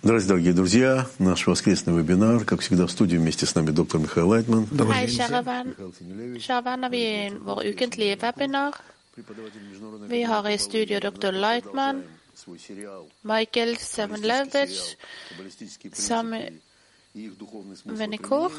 Здравствуйте, дорогие друзья. Наш воскресный вебинар, как всегда, в студии вместе с нами доктор Михаил Лайтман. Hei, kjære venner, vi er i vår ukentlige webinar. Vi har i studio dr. Lightman, Michael Semenlevich, Sam Venikor.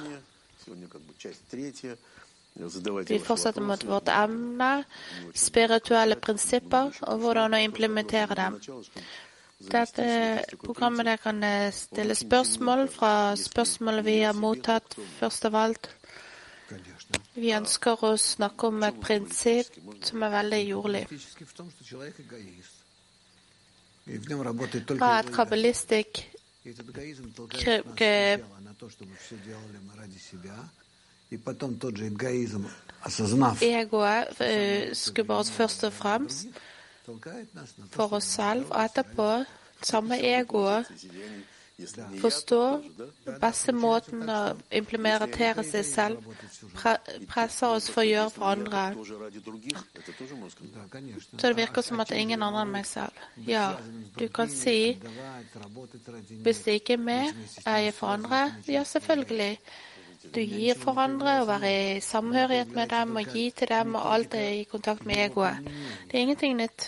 Vi fortsetter mot vårt emne, spirituelle prinsipper og hvordan å implementere dem. Dette programmet der kan stille spørsmål fra spørsmål vi har mottatt først av alt. Vi ønsker å snakke om et prinsipp som er veldig jordlig. Hva er et kabbalistisk egoet skubber oss først og fremst for oss selv, og etterpå samme egoet forstår beste måten å implementere seg selv, presser oss for å gjøre for andre. Så det virker som at det er ingen andre enn meg selv. Ja, du kan si, hvis det ikke er meg, er jeg for andre? Ja, selvfølgelig. Du gir for andre, og være i samhørighet med dem, og gi til dem, og alt er i kontakt med egoet. Det er ingenting nytt.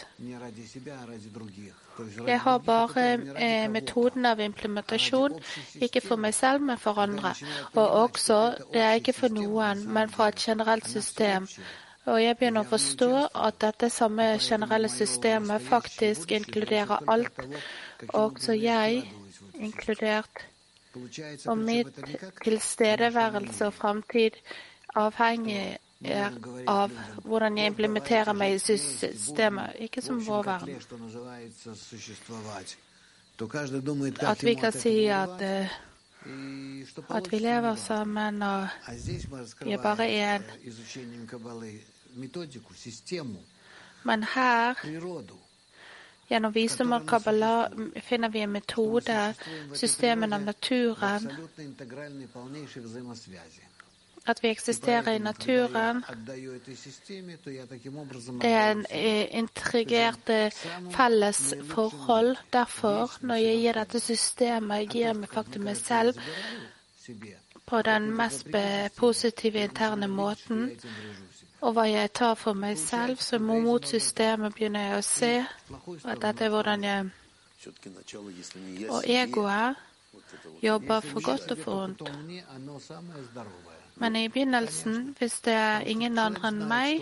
Jeg har bare metoden av implementasjon, ikke for meg selv, men for andre. Og også, det er ikke for noen, men for et generelt system. Og jeg begynner å forstå at dette samme generelle systemet faktisk inkluderer alt, også jeg, inkludert. Og mitt tilstedeværelse og fremtid avhenger av hvordan jeg implementerer meg i systemet, ikke som vår verden. At vi kan si at vi lever sammen og vi er bare én. Men her gjennom visdom og Kabbalah finner vi en metode, systemen av naturen, at vi eksisterer i naturen. Det er en integrert felles forhold. Derfor, når jeg gir dette systemet, gir jeg meg faktisk meg selv på den mest positive interne måten. Og hva jeg tar for meg selv, så mot systemet begynner jeg å se at dette er hvordan jeg... Og egoet jobber for godt og for vondt. Men i begynnelsen, hvis det er ingen andre enn meg,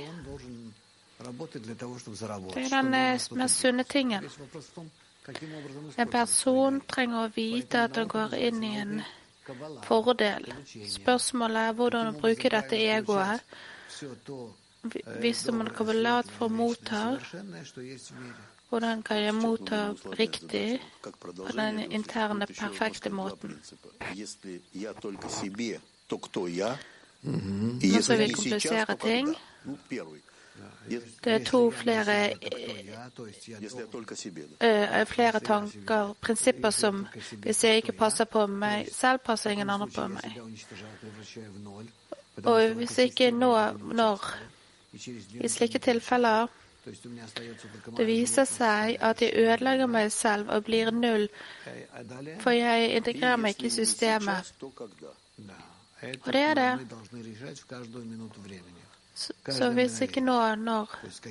det er den mest sunne tingen. En person trenger å vite at han går inn i en fordel. Spørsmålet er hvordan å bruke dette egoet. Hvis man kan belate for å motta, hvordan kan jeg motta riktig på den interne, perfekte måten? Nå skal vi komplisere ting. Det er flere tanker, prinsipper som hvis jeg ikke passer på meg selv, passer ingen andre på meg. Og hvis ikke når i slike tilfeller det viser seg at jeg ødelegger meg selv og blir null, for jeg integrerer meg ikke i systemet. Og det er det. Så hvis ikke når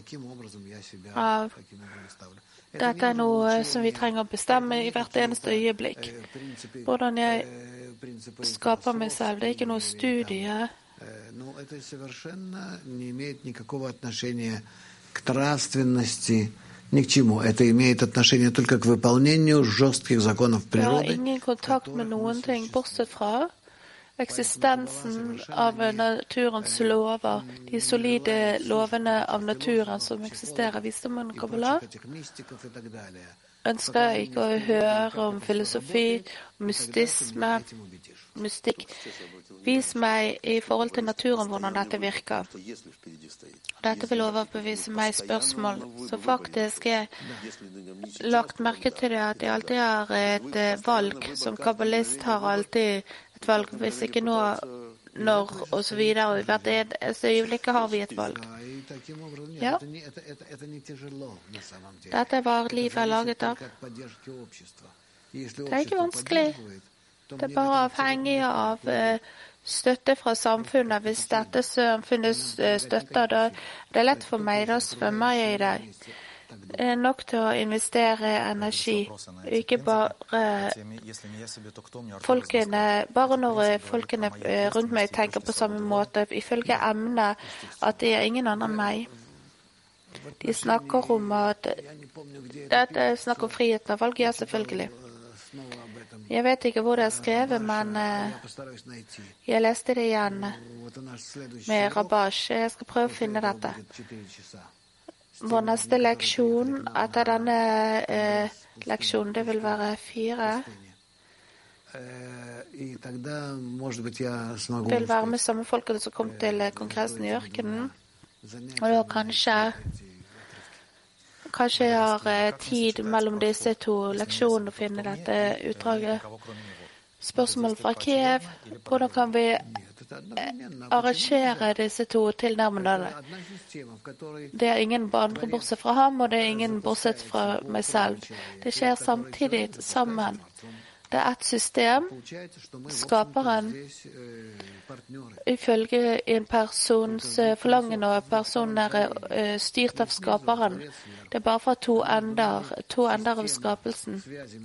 dette er noe som vi trenger å bestemme i hvert eneste øyeblikk. Hvordan jeg skaper meg selv, det er ikke noe studie. Но это совершенно не имеет никакого отношения к нравственности, ни к чему. Это имеет отношение только к выполнению жестких законов природы. Det har ingen kontakt med noen ting, bortsett fra eksistensen av naturens lover, de solide lovene av naturen som eksisterer. Visdommen og Kabbalah ønsker ikke å høre om filosofi, mystisme, mystikk. Vis meg i forhold til naturen hvordan dette virker. Dette vil overbevise meg spørsmål. Så faktisk er lagt merke til det at jeg alltid har et valg. Som kabbalist har alltid et valg. Hvis ikke nå, når og så videre. I hvert eneste øyeblikk har vi et valg. Ja. Dette er hva livet er laget av. Det er ikke vanskelig. Det er bare avhengig av støtte fra samfunnet. Hvis dette samfunnet støtter, da det er lett for meg, da svømmer jeg i det. Det er nok til å investere energi. Ikke bare folkene, bare når folkene rundt meg tenker på samme måte, ifølge emnet at det er ingen andre enn meg. De snakker om at dette snakker om friheten av valg, ja, selvfølgelig. Jeg vet ikke hvor det er skrevet, men jeg leste det igjen med Rabash. Jeg skal prøve å finne dette. Vår neste leksjon etter denne leksjonen, det vil være 4. Vil være med samme folkene som kom til kongressen i ørkenen. Og da kanskje jeg har tid mellom disse 2 leksjonene å finne dette utdraget. Spørsmål fra Kiev. Hvordan kan vi arrangere disse 2 tilnærmene? Det er ingen andre bortsett fra ham, og det er ingen bortsett fra meg selv. Det skjer samtidig sammen. Det er et system. Skaperen, ifølge en persons forlangen, og personen er styrt av skaperen. Det er bare fra 2 ender av skapelsen.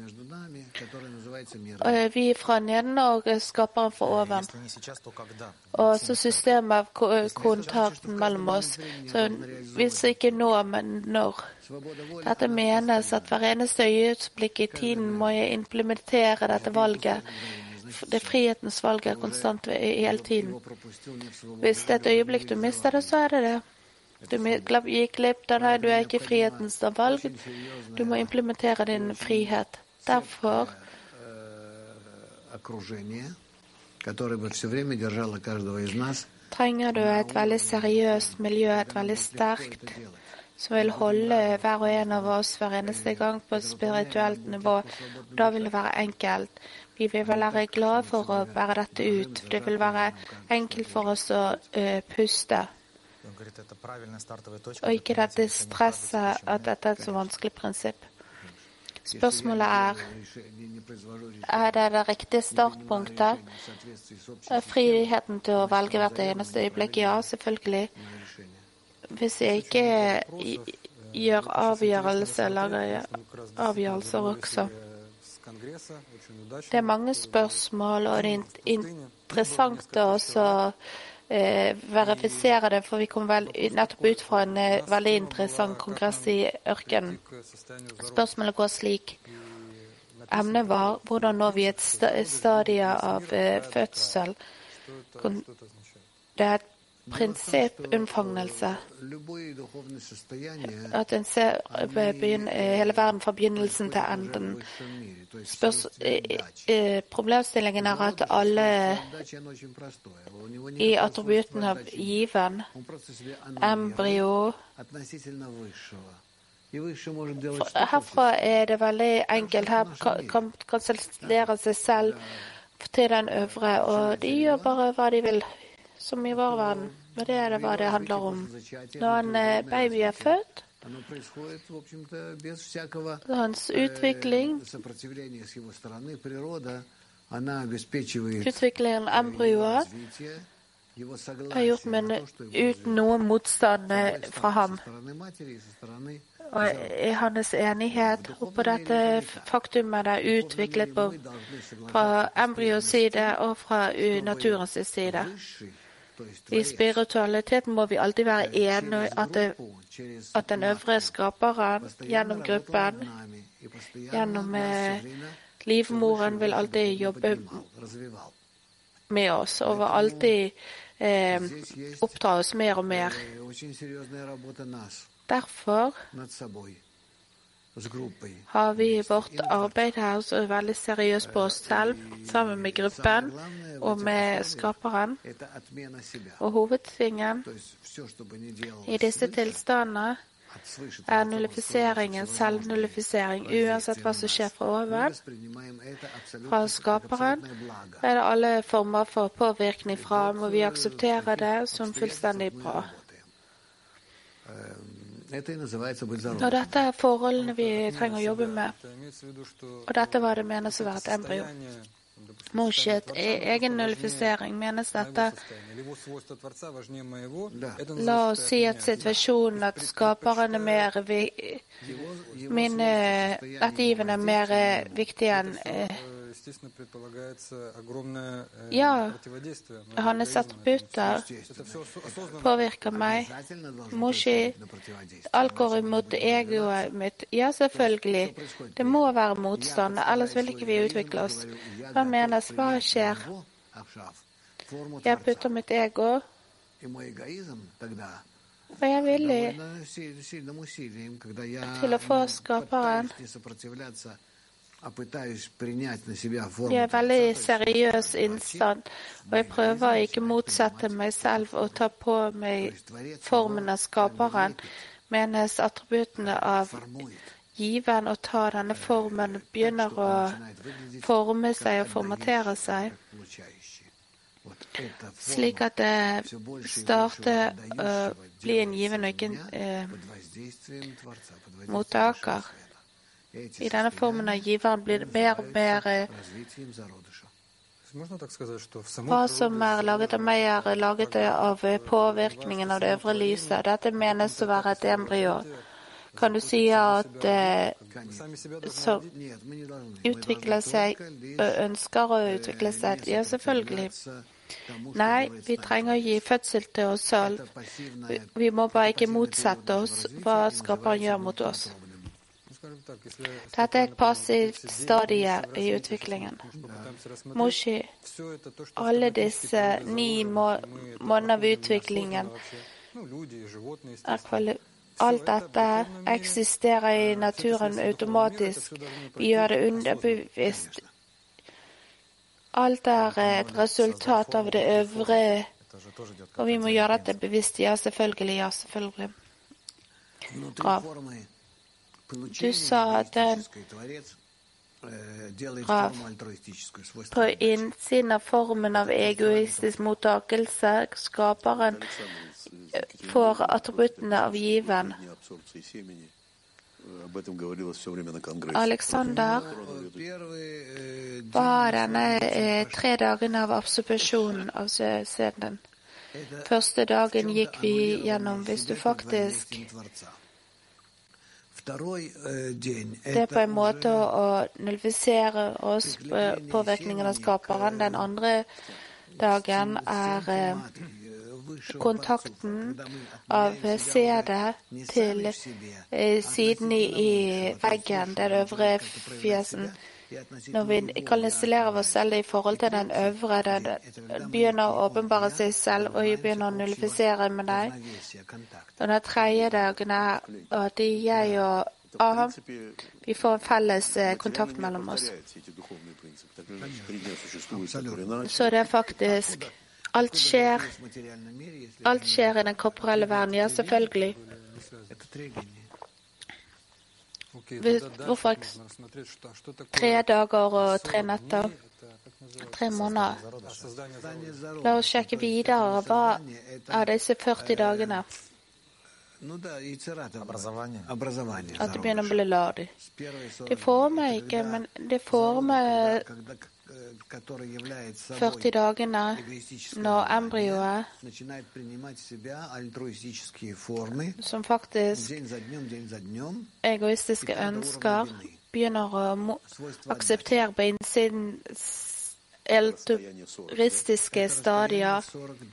Vi fra neden og skaperen fra oven. Og så systemet av kontakten mellom oss. Så hvis ikke nå, men når. Dette menes at hver eneste øyeblikk i tiden må jeg implementere dette valget. Det frihetens valg er konstant hele tiden. Hvis det er et øyeblikk du mister det, så er det det. Du gikk glipp av det, du er ikke frihetens valg. Du må implementere din frihet. Derfor trenger du et veldig seriøst miljø, et veldig sterkt, som vil holde hver og en av oss hver eneste gang på et spirituelt nivå. Da vil det være enkelt. Vi vil være glade for å bære dette ut. Det vil være enkelt for oss å puste. Og ikke dette stresset at dette er et så vanskelig prinsipp. Spørsmålet er det riktige startpunktet? Friheten til å velge hvert eneste øyeblikk? Ja, selvfølgelig. Hvis jeg ikke gjør avgjørelser, lager jeg avgjørelser også. Det er mange spørsmål, og det er interessant å også verifisere det, for vi kom nettopp ut fra en veldig interessant kongress i ørkenen. Spørsmålet går slik. Emnet var hvordan når vi et stadie av fødsel. Det er et prinsipp unnfangelse. At en ser hele verden fra begynnelsen til enden. Problemstillingen er at alle i attributten av given, embryo, herfra er det veldig enkelt. Her kan kansellere seg selv til den øvre, og de gjør bare hva de vil, som i vår verden. Og det er hva det handler om. Når en baby er født, hans utviklingen av embryoet er gjort uten noen motstand fra ham. Og i hans enighet på dette faktumet er utviklet fra embryos side og fra naturens side. I spiritualiteten må vi alltid være enige at den øvre skaperen gjennom gruppen, gjennom livmoren, vil alltid jobbe med oss og vil alltid oppdra oss mer og mer. Derfor har vi vårt arbeid her så veldig seriøst på oss selv, sammen med gruppen og med skaperen. Og hovedtingen i disse tilstandene er nullifiseringen, selvnullifisering. Uansett hva som skjer fra oven, fra skaperen, er det alle former for påvirkning fra, og vi aksepterer det som fullstendig bra. Og dette er forholdene vi trenger å jobbe med. Og dette var det menes å være et embryo. Moshet, egen nullifisering, menes dette. La oss si at situasjonen at skaperen er mer at given er mer viktig enn hans attributter påvirker meg. Moshi, alt går imot egoet mitt. Ja, selvfølgelig. Det må være motstand, ellers vil ikke vi utvikle oss. Hva menes? Hva skjer? Jeg putter mitt ego, og jeg er villig til å få skaperen. Jeg er veldig seriøs innstand, og jeg prøver å ikke motsette meg selv og ta på meg formen av skaperen, menes attributtene av given og ta denne formen begynner å forme seg og formatere seg, slik at det starter å bli en given og ikke en mottaker. I denne formen av giveren blir det mer og mer hva som er laget av meg, er laget av påvirkningen av det øvre lyset. Dette menes å være et embryo. Kan du si at som utvikler seg, ønsker å utvikle seg? Ja, selvfølgelig. Nei, vi trenger å gi fødsel til oss selv. Vi må bare ikke motsette oss hva skaperen gjør mot oss. Dette er et passivt stadie i utviklingen. Moshi, alle disse 9 måneder av utviklingen, alt dette eksisterer i naturen automatisk. Vi gjør det underbevisst. Alt er et resultat av det øvre, og vi må gjøre dette bevisst. Ja, selvfølgelig. Ja, selvfølgelig. Bra. Du sa at på innsiden av formen av egoistisk mottakelse, skaperen får attributtene av given. Alexander, hva er denne 3 dagene av absorpsjonen av sæden? Første dagen gikk vi gjennom, hvis du faktisk det er på en måte å nullifisere oss påvirkningen av skaperen. Den andre dagen er kontakten av sædet til siden i veggen, den øvre fjesen. Når vi kanaliserer oss selv i forhold til den øvre, den begynner å åpenbare seg selv, og vi begynner å nullifisere med deg. Og den 3. dagen er at jeg og Aham, vi får en felles kontakt mellom oss. Så det er faktisk alt skjer i den korporelle verden. Ja, selvfølgelig. Hvorfor 3 dager og 3 netter? 3 måneder. La oss sjekke videre. Hva er disse 40 dagene? At det begynner å bli ladig. Det former ikke, men det former 40 dagene når embryoet, som faktisk egoistiske ønsker, begynner å akseptere på innsiden altruistiske stadier.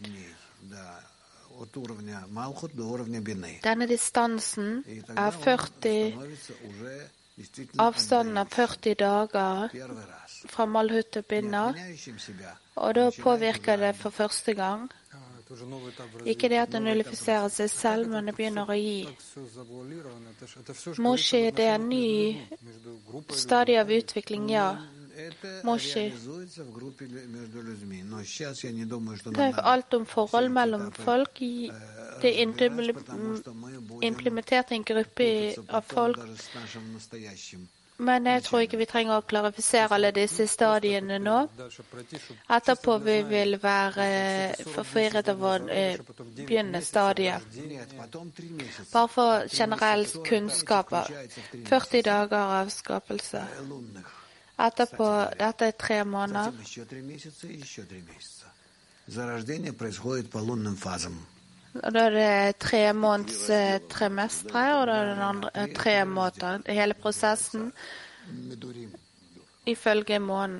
Denne distansen er avstanden av 40 dager fra Malhut til Binna, og da påvirker det for første gang. Ikke det at det nullifiserer seg selv, men det begynner å gi. Moshi, det er en ny stadie av utvikling, ja. Moshi. Det er alt om forhold mellom folk. Det er implementert en gruppe av folk Men jeg tror ikke vi trenger å klarifisere alle disse stadiene nå. Etterpå vi vil være forvirret av å begynne stadiet. Bare for generell kunnskaper. 40 dager av skapelse. Etterpå, dette 3 måneder. Og da det 3 måneds trimestre, og da den andre 3 måneder. Hele prosessen ifølge månen.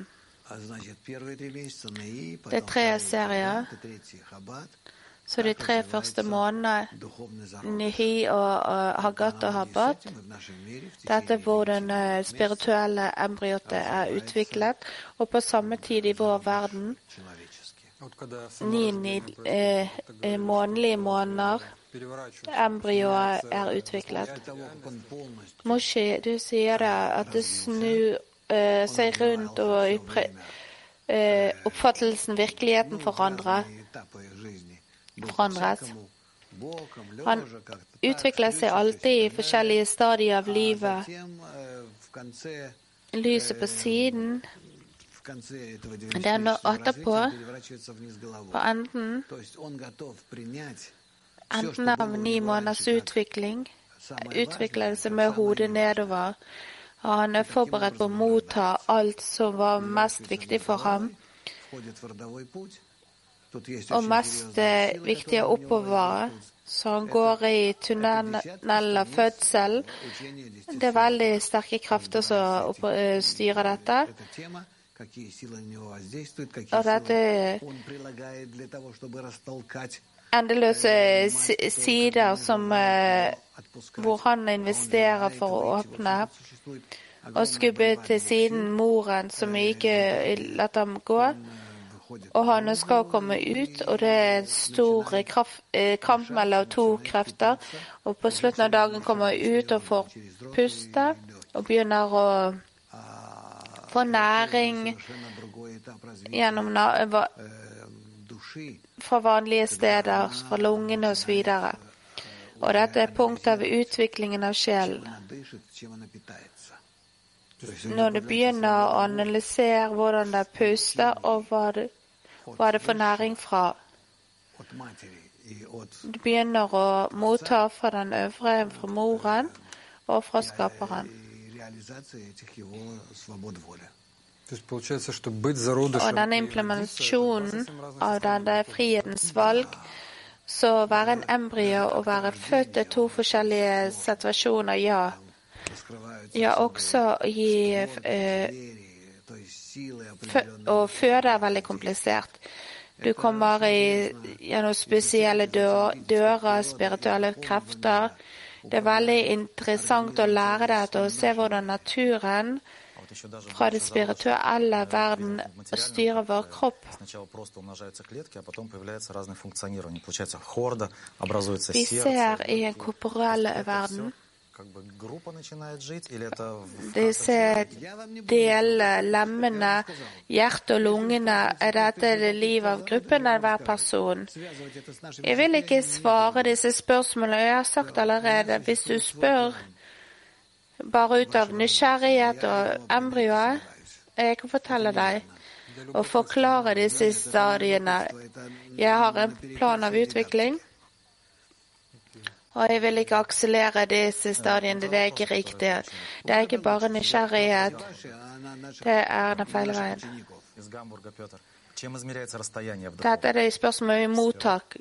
Det 3 serier. Så de 3 første månedene, Nihi og Hagat og Habat, dette er hvor den spirituelle embryotet er utviklet, og på samme tid i vår verden, 9 månedlige måneder, embryoet er utviklet. Moshe, du sier at det snur seg rundt og oppfattelsen, virkeligheten forandres. Han utvikler seg alltid i forskjellige stadier av livet. Lyset på siden, det er nå etterpå, på enden av 9 måneders utvikling, utvikler det seg med hodet nedover, og han er forberedt på å motta alt som var mest viktig for ham, og mest viktig oppover, så han går i tunnel av fødsel. Det er veldig sterke krefter som styrer dette. Og dette endeløse sider som, hvor han investerer for å åpne, og skubbe til siden moren som ikke lar ham gå. Og han skal komme ut, og det er en stor kamp mellom 2 krefter. Og på slutten av dagen kommer han ut og får puste, og begynner å få næring gjennom fra vanlige steder, fra lungene og så videre. Og dette er punktet av utviklingen av sjelen. Når du begynner å analysere hvordan det puster, og hva det får næring fra. Du begynner å motta fra den øvre, fra moren, og fra skaperen. Og denne implementasjonen av denne frihetens valg, så være en embryo og være født er 2 forskjellige situasjoner, ja. Ja, også å føde er veldig komplisert. Du kommer gjennom spesielle dører, spirituelle krefter. Det er veldig interessant å lære deg å se hvordan naturen fra det spirituelle verden styrer vår kropp. Vi ser i en korporell verden disse lemmene, hjertet og lungene, er dette det livet av gruppen eller hver person? Jeg vil ikke svare disse spørsmålene, jeg har sagt allerede, hvis du spør bare ut av nysgjerrighet og embryoet, jeg kan fortelle deg og forklare disse stadiene. Jeg har en plan av utvikling, og jeg vil ikke akselere disse stadiene, det er ikke riktig. Det er ikke bare nysgjerrighet, det er den feile veien. Dette er det spørsmålet i mottak.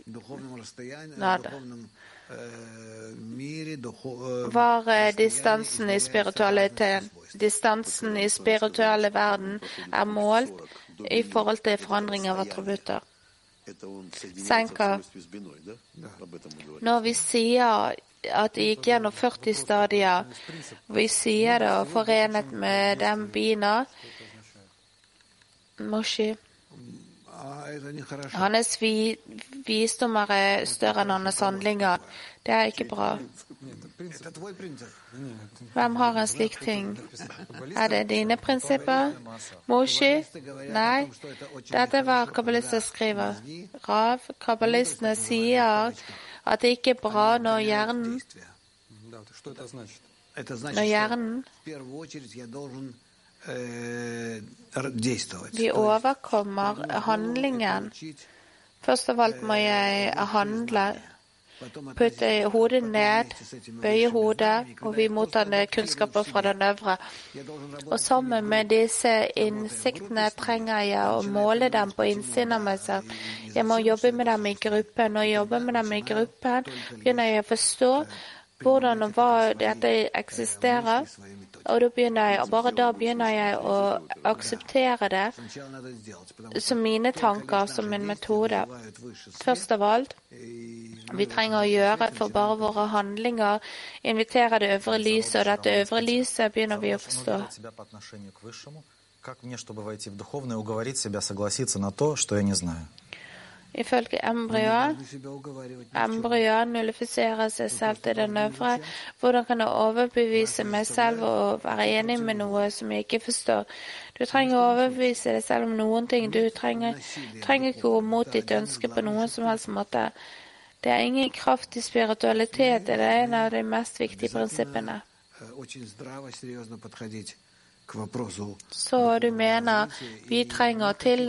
Var distansen i spiritualitet? Distansen i spirituelle verden er målt i forhold til forandring av attributter. Senker. Når vi sier at det gikk gjennom 40 stadier, vi sier det og forenet med den bina, Moshe, hans visdommer er større enn hans handlinger. Det er ikke bra. Hvem har en slik ting? Er det dine prinsipper? Moshe? Nei. Dette er hva kabbalister skriver. Rav, kabbalistene sier at det ikke er bra når hjernen Når hjernen vi overkommer handlingen. Først av alt må jeg handle, putte hodet ned, bøye hodet, og vi mottar kunnskaper fra den øvre. Og sammen med disse innsiktene trenger jeg å måle dem på innsiden av meg selv. Jeg må jobbe med dem i gruppen. Når jeg jobber med dem i gruppen, begynner jeg å forstå hvordan og hva dette eksisterer. Og bare da begynner jeg å akseptere det som mine tanker, som min metode. Først av alt, vi trenger å gjøre for bare våre handlinger, invitere det øvre lyset, og dette øvre lyset begynner vi å forstå. Ifølge embryoet nullifiserer seg selv til den øvre. Hvordan kan jeg overbevise meg selv og være enig med noe som jeg ikke forstår? Du trenger å overbevise deg selv om noen ting. Du trenger ikke gå mot ditt ønske på noen som helst måte. Det er ingen kraft i spiritualitet. Det er en av de mest viktige prinsippene. Så du mener vi trenger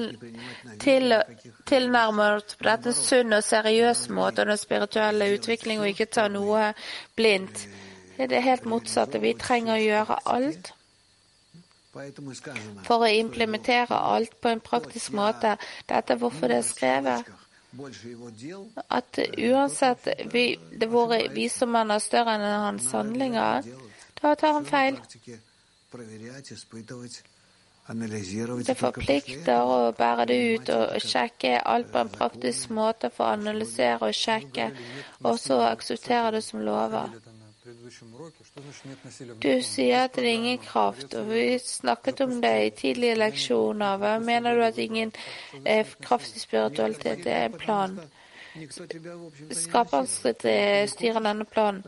tilnærme oss på dette sunn og seriøs måte og den spirituelle utvikling, og ikke ta noe blindt. Det er helt motsatte. Vi trenger å gjøre alt for å implementere alt på en praktisk måte. Dette er hvorfor det er skrevet. At uansett hvor visdommen er større enn hans handlinger, da tar han feil. Det forplikter å bære det ut og sjekke alt på en praktisk måte for å analysere og sjekke, og så akseptere det som lover. Du sier at det er ingen kraft, og vi snakket om det i tidlige leksjoner. Hva mener du at ingen kraft i spiritualitet? Det er en plan. Skaperen styrer denne planen.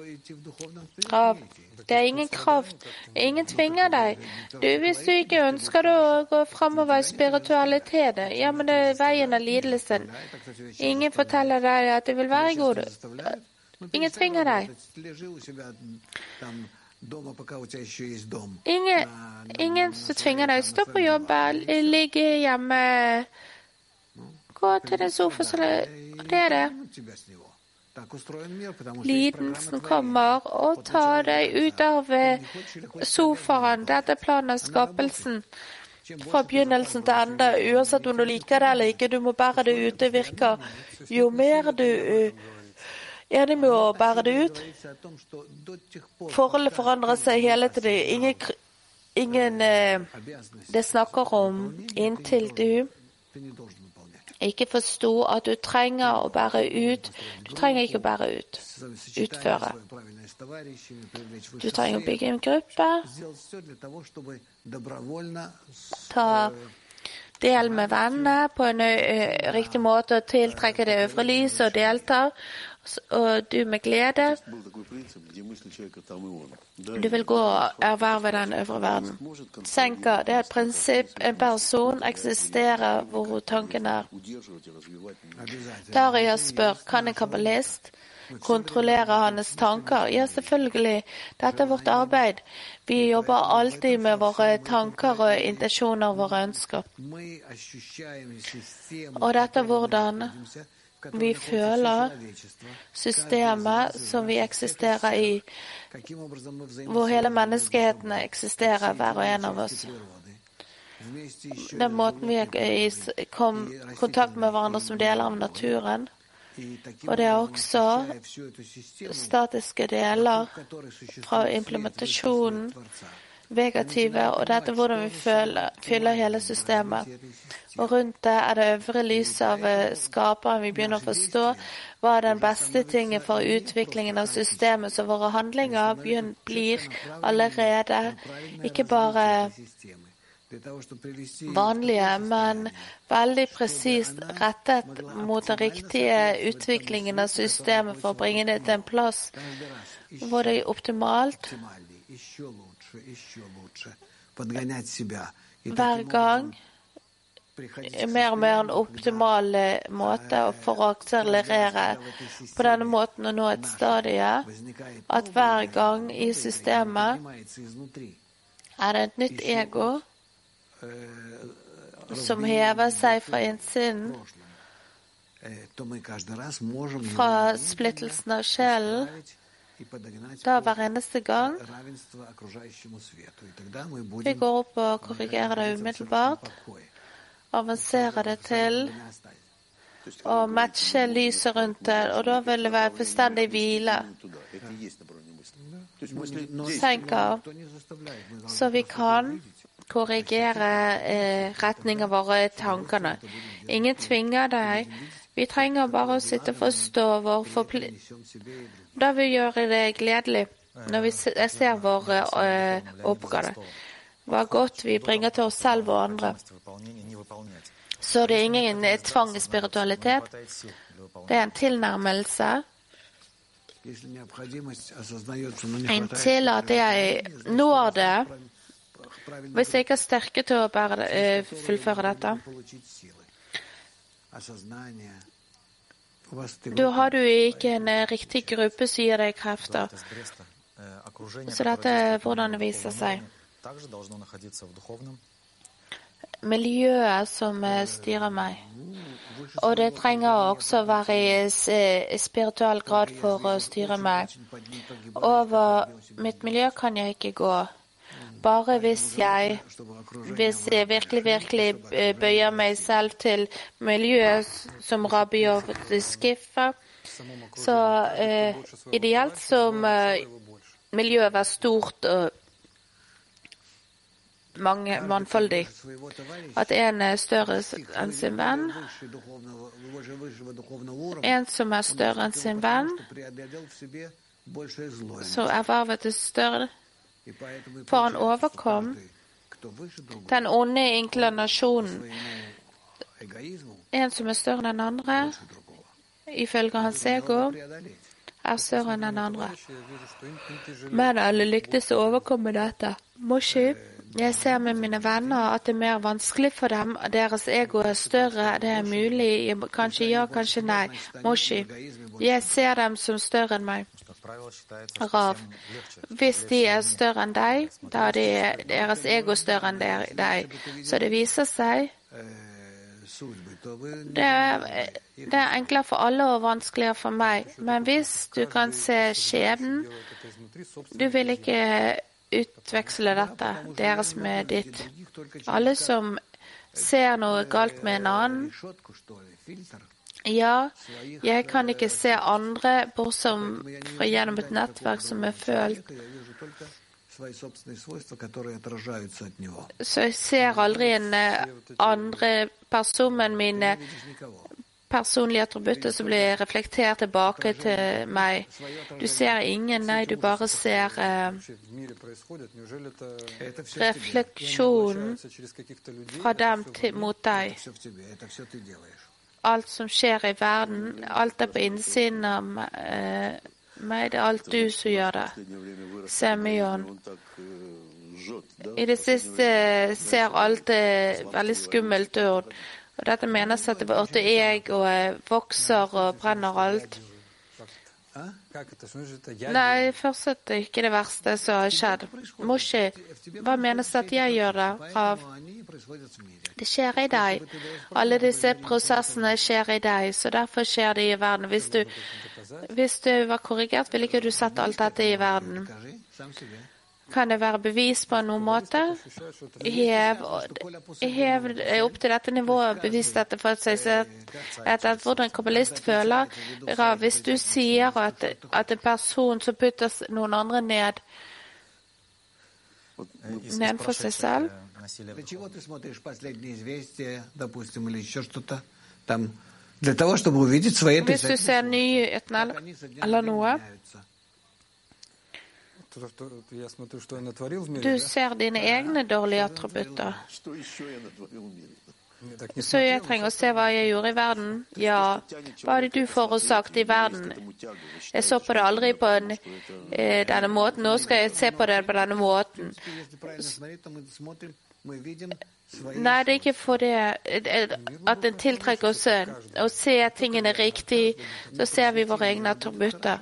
Det er ingen kraft. Ingen tvinger deg. Hvis du ikke ønsker å gå fremover i spiritualitet, ja, men det er veien av lidelsen. Ingen forteller deg at det vil være god. Ingen tvinger deg. Ingen som tvinger deg. Stå på jobb, ligge hjemme, gå til den sofaen. Det er det. Lidelsen kommer og tar deg ut av sofaen. Dette er planen av skapelsen. Fra begynnelsen til enda, uansett om du liker det eller ikke, du må bære det ut. Det virker. Jo mer du er enig med å bære det ut, forholdet forandrer seg hele tiden. Ingen det snakker om inntil du ikke forstå at du trenger å bære ut. Du trenger ikke å bære ut. Utføre. Du trenger å bygge en gruppe. Ta del med venner på en riktig måte, og tiltrekke det øvre lys og delta. Og du med glede. Du vil gå og erverve den øvre verden. Senker, det er et prinsipp. En person eksisterer hvor tanken er. Daria spør, kan en kabbalist kontrollere hans tanker? Ja, selvfølgelig. Dette er vårt arbeid. Vi jobber alltid med våre tanker og intensjoner og våre ønsker. Og dette er hvordan vi føler systemet som vi eksisterer i, hvor hele menneskeheten eksisterer, hver og en av oss. Den måten vi er i kontakt med hverandre som deler av naturen, og det er også statiske deler fra implementasjonen, vegative, og dette er hvordan vi fyller hele systemet. Og rundt det er det øvre lyset av skaperen. Vi begynner å forstå hva er den beste tingen for utviklingen av systemet, så våre handlinger blir allerede ikke bare vanlige, men veldig presist rettet mot den riktige utviklingen av systemet for å bringe det til en plass hvor det er optimalt. Hver gang mer og mer en optimal måte for å akselerere på denne måten og nå et stadie at hver gang i systemet er det et nytt ego som hever seg fra innsiden, fra splittelsen av sjelen, da hver eneste gang vi går opp og korrigerer det umiddelbart, avanserer det til å matche lyset rundt det, og da vil det være fullstendig hvile. Senker, så vi kan korrigere retning av våre tankene. Ingen tvinger deg. Vi trenger bare å sitte og forstå vår forpliktelse. Da vil vi gjøre det gledelig når vi ser våre oppgaver. Hva godt vi bringer til oss selv og andre. Så det er ingen tvang i spiritualitet. Det er en tilnærmelse. Inntil at jeg når det, hvis jeg ikke er sterke til å fullføre dette. Da har du ikke en riktig gruppe som gir deg krefter. Så dette er hvordan det viser seg. Miljøet som styrer meg. Og det trenger også å være i spirituell grad for å styre meg. Over mitt miljø kan jeg ikke gå. Bare hvis jeg virkelig bøyer meg selv til miljøet som Rabbi og Skiffa, så ideelt som miljøet var stort og mangfoldig. At en er større enn sin venn, en som er større enn sin venn, så ervervet det større. For han overkom den onde inklinasjonen. En som er større enn den andre, ifølge hans ego, er større enn den andre. Men alle lyktes å overkomme dette. Moshi, jeg ser med mine venner at det er mer vanskelig for dem. Deres ego er større, det er mulig. Kanskje ja, kanskje nei. Moshi, jeg ser dem som større enn meg. Rav, hvis de er større enn deg, da er deres ego større enn deg. Så det viser seg det er enklere for alle og vanskeligere for meg. Men hvis du kan se skjebnen, du vil ikke utveksle dette, deres med ditt. Alle som ser noe galt med en annen, ja, jeg kan ikke se andre bortsett fra gjennom et nettverk som er følt. Så jeg ser aldri en andre person, men mine personlige attributter som blir reflektert tilbake til meg. Du ser ingen, nei, du bare ser refleksjonen fra dem mot deg. Alt som skjer i verden, alt er på innsiden av meg, det er alt du som gjør det. Semyon. I det siste ser alt veldig skummelt ut. Og dette menes at det var jeg og vokser og brenner alt. Nei, først er det ikke det verste som har skjedd. Moshi, hva menes at jeg gjør det? Av? Det skjer i deg. Alle disse prosessene skjer i deg, så derfor skjer det i verden. Hvis du var korrigert, ville ikke du sett alt dette i verden. Kan det være bevis på noen måte? Hev opp til dette nivået, bevis dette for seg at hvordan kabbalist føler. Hvis du sier at en person som putter noen andre nedenfor seg selv, hvis du ser nyhetene eller noe, du ser dine egne dårlige attributter. Så jeg trenger å se hva jeg gjorde i verden. Ja, hva er det du forårsaket i verden? Jeg så på det aldri på denne måten. Nå skal jeg se på det på denne måten. Nei, det ikke for det at den tiltrekker oss å se tingene riktig, så ser vi våre egne attributter.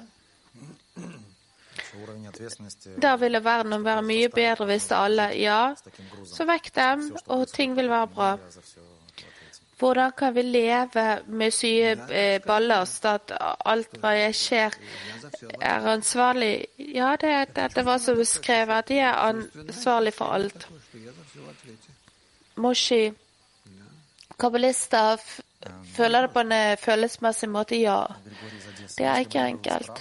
Da ville verden være mye bedre hvis alle, så vekk dem, og ting vil være bra. Hvordan kan vi leve med syke ballast, at alt hva skjer ansvarlig? Det var som beskrevet, at de ansvarlig for alt. Moshi, kabbalister føler det på en følelsesmessig måte, Det ikke enkelt.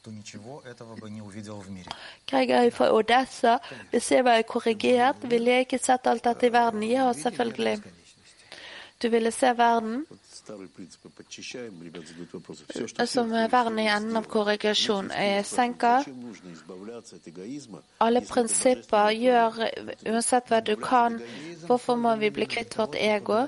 Gregor fra Odessa, hvis jeg var korrigert, ville jeg ikke sett alt dette i verden. Selvfølgelig. Du ville se verden som verden i enden av korrigasjon. Senker alle prinsipper, gjør uansett hva du kan. Hvorfor må vi bli kvitt vårt ego?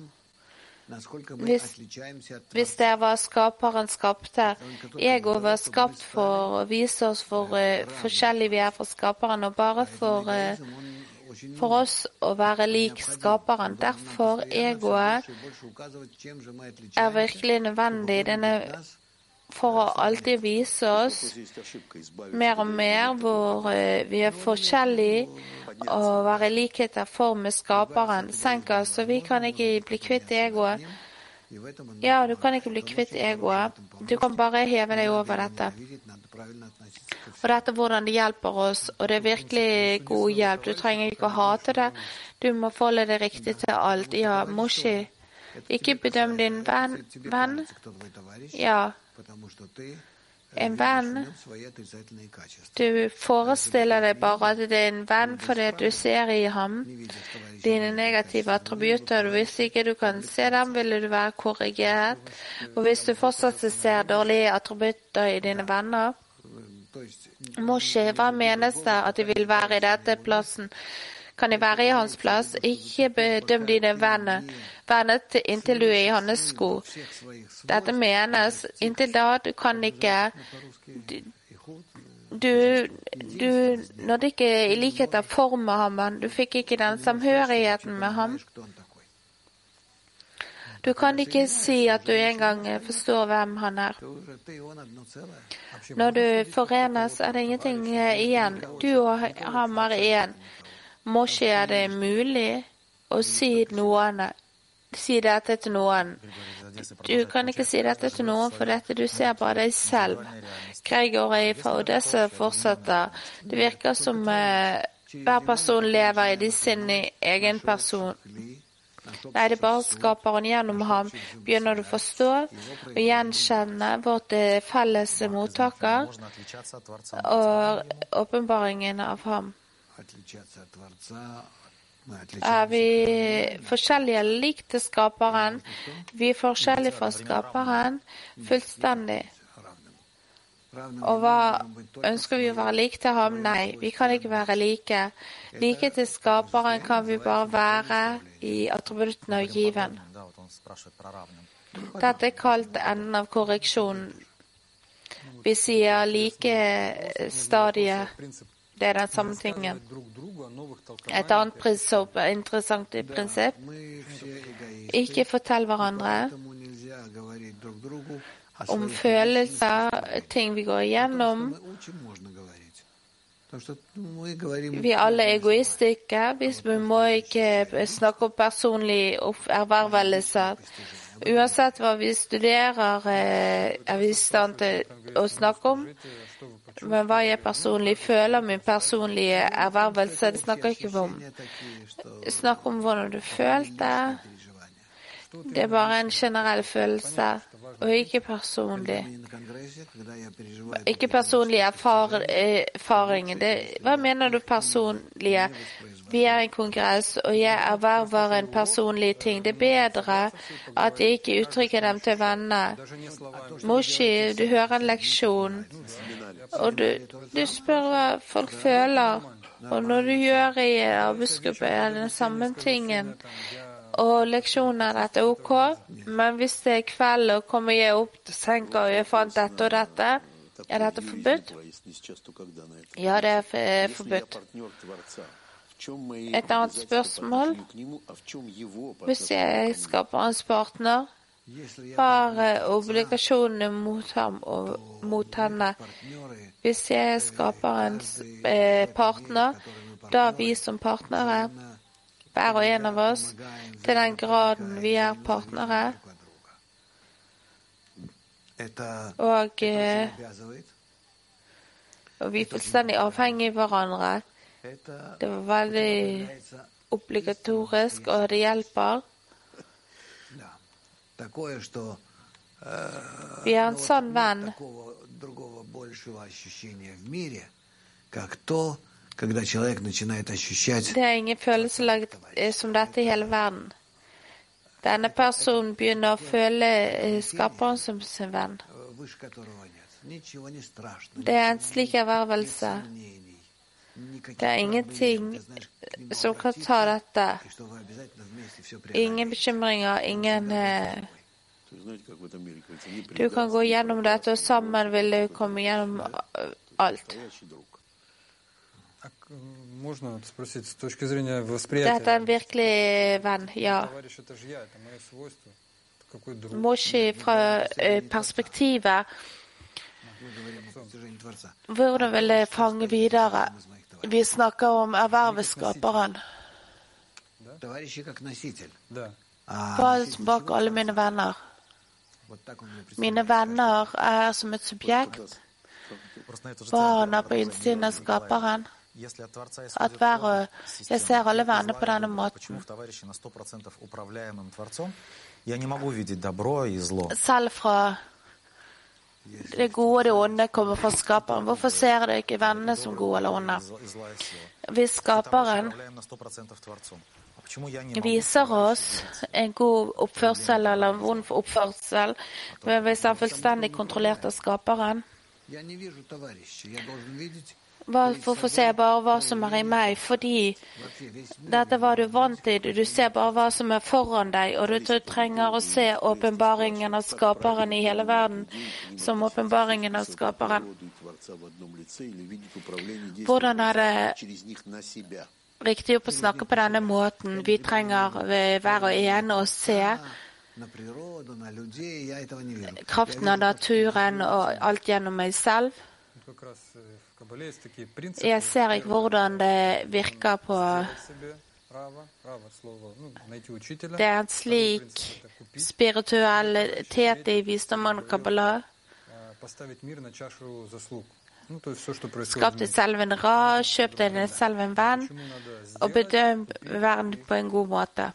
Hvis det var skaperen skapte, ego var skapt for å vise oss hvor forskjellig vi fra skaperen, og bare for oss å være lik skaperen. Derfor egoet virkelig nødvendig. For å alltid vise oss mer og mer hvor vi forskjellige og være likheter for med skaperen. Senker, så vi kan ikke bli kvitt egoet. Du kan ikke bli kvitt egoet. Du kan bare heve deg over dette. Og dette er hvordan det hjelper oss, og det er virkelig god hjelp. Du trenger ikke å hate det. Du må forholde det riktig til alt. Moshi, ikke bedøm din venn. En venn. Du forestiller deg bare at det er en venn fordi du ser i ham dine negative attributter. Hvis ikke du kan se dem, vil du være korrigert. Og hvis du fortsatt ser dårlige attributter i dine venner, Moshe, hva menes det at de vil være i dette plassen? Kan de være i hans plass? Ikke bedøm dine venner inntil du er i hans sko. Dette menes, inntil da du kan ikke når du ikke i likhet av form med ham, du fikk ikke den samhørigheten med ham. Du kan ikke si at du engang forstår hvem han er. Når du forenes, er det ingenting igjen. Du og ham er igjen. Moshe, er det mulig å si dette til noen? Du kan ikke si dette til noen, for dette du ser bare deg selv. Gregor fra Odessa fortsetter. Det virker som hver person lever i sin egen person. Nei, det bare skaperen gjennom ham. Begynner du å forstå og gjenkjenne vårt felles mottaker og åpenbaringen av ham. Er vi forskjellige eller lik til skaperen? Vi er forskjellige fra skaperen fullstendig. Og hva ønsker vi å være like til ham? Nei, vi kan ikke være like. Like til skaperen kan vi bare være i attributtene og given. Dette er kalt enden av korreksjonen. Vi sier like stadier. Det er den samme tingen. Et annet prinsipp, interessant prinsipp. Ikke fortell hverandre om følelser, ting vi går igjennom. Vi er alle egoistiske. Vi må ikke snakke om personlig ervervelse. Uansett hva vi studerer, er vi i stand til å snakke om. Men hva jeg personlig føler, min personlige ervervelse, det snakker ikke om. Snakk om hvordan du følte. Det er bare en generell følelse, og ikke personlig. Ikke personlig erfaring. Hva mener du personlige? Vi er en kongress, og jeg erverver en personlig ting. Det er bedre at jeg ikke uttrykker dem til venner. Moshi, du hører en leksjon, og du spør hva folk føler. Og når du gjør i arbeidsgruppe, er det den samme tingen. Og leksjonen er dette ok, men hvis det er kveld og kommer jeg opp til senka og jeg fant dette og dette, er dette forbudt? Ja, det er forbudt. Et annet spørsmål: hvis jeg er skaperens partner, hva er obligasjonene mot ham og mot henne? Hvis jeg er skaperens partner, da vi som partnere, hver og en av oss, til den graden vi er partnere, og vi er fullstendig avhengige av hverandre. Det var veldig obligatorisk, og det hjelper. Vi er en sånn venn. Det er ingen følelseslag som dette i hele verden. Denne personen begynner å føle skaperen som sin venn. Det er en slik ervervelse. Det er ingenting som kan ta dette. Ingen bekymringer, ingen Du kan gå gjennom dette, og sammen vil du komme gjennom alt. Dette er en virkelig venn, ja. Moshi fra perspektivet. Hvordan vil jeg fange videre? Vi snakker om erverveskaperen. Hva er det som bak alle mine venner? Mine venner er som et subjekt. Hva han er på innsiden av skaperen? Jeg ser alle venner på denne måten. Selv fra det gode og det onde kommer fra skaperen. Hvorfor ser dere ikke vennene som gode eller onde? Hvis skaperen viser oss en god oppførsel eller en vond oppførsel, men hvis han er fullstendig kontrollert av skaperen, hvorfor ser jeg bare hva som er i meg? Fordi dette var du vant til. Du ser bare hva som er foran deg, og du trenger å se åpenbaringen av skaperen i hele verden som åpenbaringen av skaperen. Hvordan er det riktig å snakke på denne måten? Vi trenger hver og en å se kraften av naturen og alt gjennom meg selv. Jeg ser ikke hvordan det virker på. Det er en slik spiritualitet i visdommen og Kabbalah. Skap deg selv en Ra, kjøp deg selv en venn, og bedøm verden på en god måte.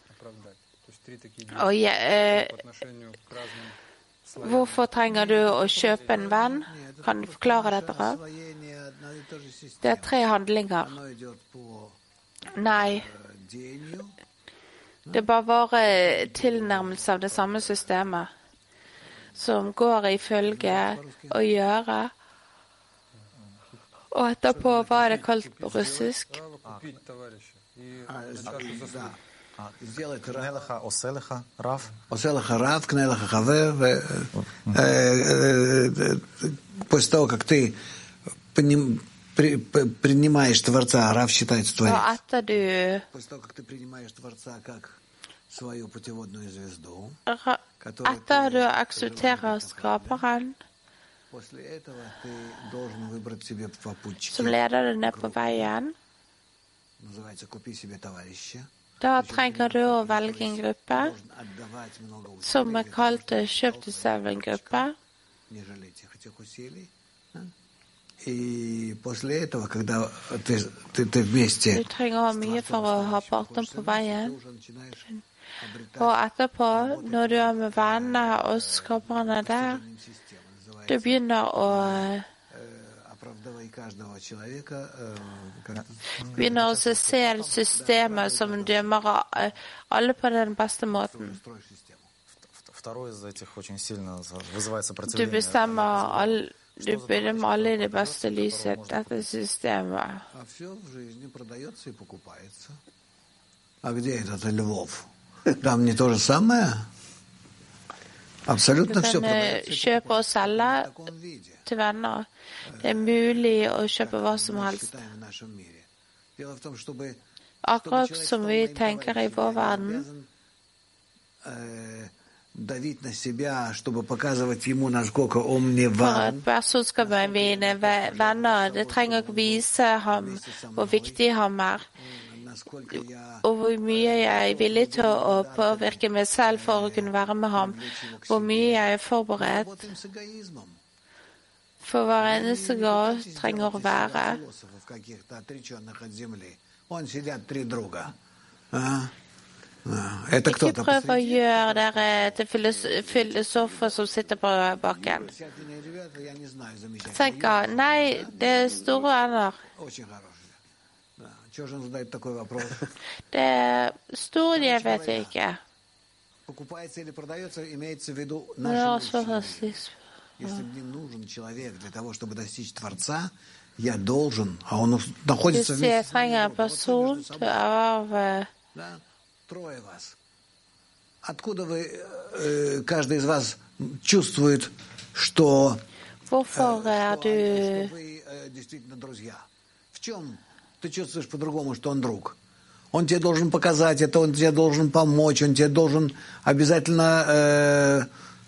Hvorfor trenger du å kjøpe en venn? Kan du forklare dette? Det er 3 handlinger. Nei. Det er bare tilnærmelse av det samme systemet som går i følge å gjøre. Og etterpå, hva er det kalt på russisk? После того, как ты принимаешь Творца, Рав считается Творец. После того, как ты принимаешь Творца как свою путеводную звезду, du aksepterer skaperen, после этого ты должен выбрать себе попутчика. Som leder deg ned på veien. Называется «Купи себе товарища». Da trenger du å velge en gruppe som er kalt «Kjøp deg selv en gruppe». И после этого, когда ты вместе, du trenger å ha mye for å ha partner på veien. Og etterpå, når du er med venner og skaperne der, du begynner å se systemet som dømmer alle på den beste måten. Du bedømmer alle i det beste lyset, dette systemet. А где этот Львов? Там не то же самое? Абсолютно все продается. Kjøpe og selge til venner. Det er mulig å kjøpe hva som helst. Akkurat som vi tenker i vår verden. Давить на себя, чтобы показывать ему, насколько он мне For at важен. person skal være mine venner, det trenger ikke vise ham hvor viktig han er, Насколько я og hvor mye jeg er villig til å påvirke meg selv for å kunne være med ham, hvor mye jeg er forberedt работаем с эгоизмом. for hver eneste gang trenger å være. Философов каких-то отреченных от земли. Вон сидят три друга. А? Это Ikke кто-то prøv å посреди. gjøre dere til filosofer som sitter på bakken. Замечательные ребята, я не знаю, замечательные. Tenker, nei, det er store venner. Очень хорошие. Да. Чего же он задает такой вопрос? Det er store, jeg vet ikke. Покупается или продается, имеется в виду Men det наша er også личность. rasisme. Если мне нужен человек для того, чтобы достичь Творца, я должен, а он находится Hvis jeg вместе с нами, trenger en вот person между til собой. å erverve Да? Трое вас. Откуда вы, каждый из вас чувствует, что Hvorfor er что du вы действительно друзья? В чем ты чувствуешь по-другому, что он друг? Он тебе должен показать это, он тебе должен помочь, он тебе должен обязательно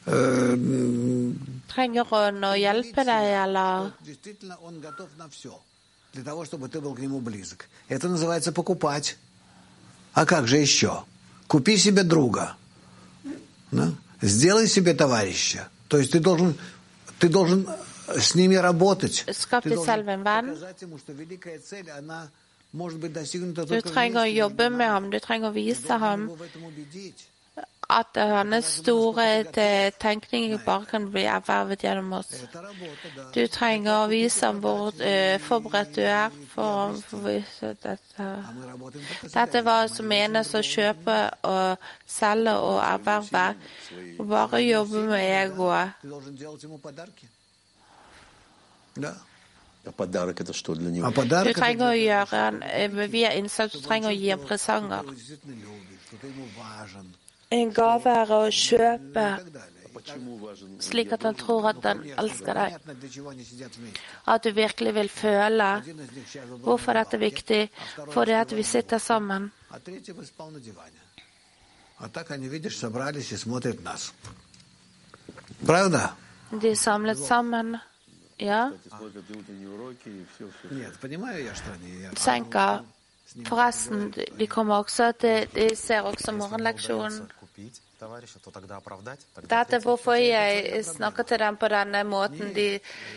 trenger han å hjelpe deg, eller действительно он готов на все для того, чтобы ты был к нему близок. Это называется покупать. А как же еще? Купи себе друга. Да? Сделай себе товарища. То есть ты должен с ними работать. skap Ты deg должен selv en venn. показать ему, что великая цель, она может быть достигнута Du только trenger å вместе. jobbe med ham, du trenger å Ты vise должен ham его в этом убедить. at hans store tenkninger bare kan bli ervervet gjennom oss. Это работа, да. Du trenger å vise ham hvor forberedt du er for å vise dette. А мы работаем только с Dette er hva som menes å kjøpe og selge og erverve, og bare jobbe med egoet. Ты должен делать ему подарки. Да. А подарок это что для него? А Du подарок это trenger å для gjøre en via innsats, du trenger å gi ham presanger. того, что ты действительно любишь, что ты ему важен En gave er å kjøpe, и так далее. Почему важен? slik at han tror at han elsker deg. Понятно, для чего они сидят вместе. At du virkelig vil føle Один из них сейчас в одном hvorfor dette er лавке, viktig, fordi at vi sitter sammen. а третий бы спал на диване. А так они, видишь, собрались и смотрят нас. Правда? De er samlet sammen. Ja, Смотрят и утренние уроки, и все. Нет, понимаю я, что они... tenker forresten, de kommer også til, de ser også morgenleksjonen. Купить товарища, то тогда оправдать. Dette er hvorfor jeg snakker til dem på denne måten. De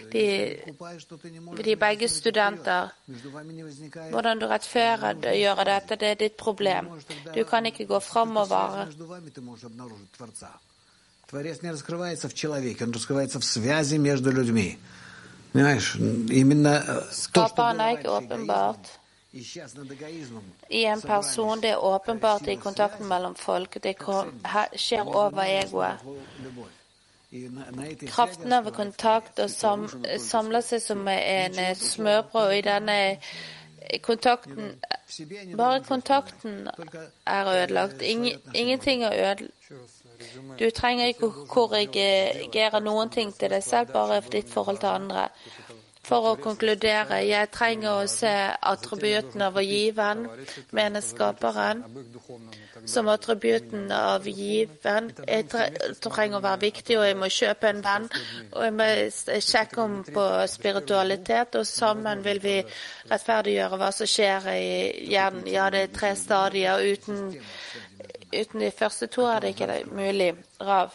er begge studenter. Между вами не возникает... Hvordan du gjør dette, det er ditt problem. Du kan ikke gå framover. Между вами ты можешь обнаружить Творца. Творец не раскрывается в человеке, он раскрывается в связи между людьми. Понимаешь? Именно то, что Skaperen было er раньше ikke åpenbart эгоизмом, и сейчас над эгоизмом i en person. Det er åpenbart i kontakten mellom folk. Det skjer over egoet. любовь. И на этой Kraften av kontakt og samler seg som en smørbrød i denne kontakten. Bare kontakten er ødelagt. Ingenting er ødelagt. Du trenger ikke å korrigere noen ting til deg selv, bare for ditt forhold til andre. For å konkludere, jeg trenger å se attributen av å gi venn, mener skaperen, som attributen av given. Jeg trenger å være viktig, og jeg må kjøpe en venn, og jeg må sjekke om på spiritualitet, og sammen vil vi rettferdiggjøre hva som skjer i hjernen. Ja, det er 3 stadier. Uten de første 2 er det ikke mulig. Rav.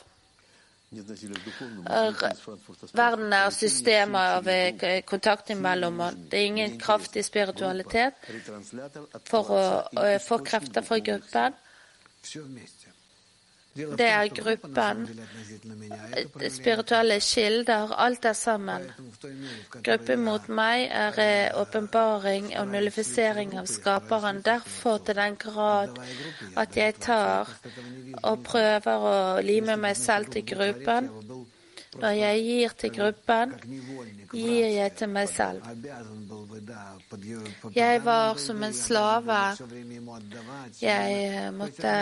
Verden er systemet av kontakt imellom, og det er ingen kraft i spiritualitet for å få krefter fra gruppen. Det er gruppen, spirituelle kilder, alt er sammen. Gruppen mot meg er åpenbaring og nullifisering av skaperen. Derfor til den grad at jeg tar og prøver å lime meg selv til gruppen. Når jeg gir til gruppen, gir jeg til meg selv. Jeg var som en slave. Jeg måtte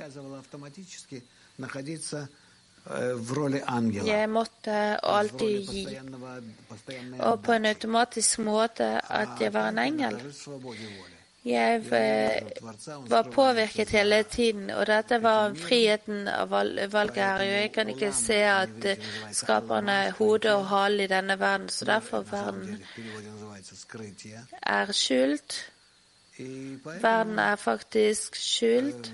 alltid gi. Og på en automatisk måte at jeg var en engel. Jeg var påvirket hele tiden, og dette var friheten av valget her. Jeg kan ikke se at skaperen er hodet og hale i denne verden, så derfor verden er skjult. Verden er faktisk skjult,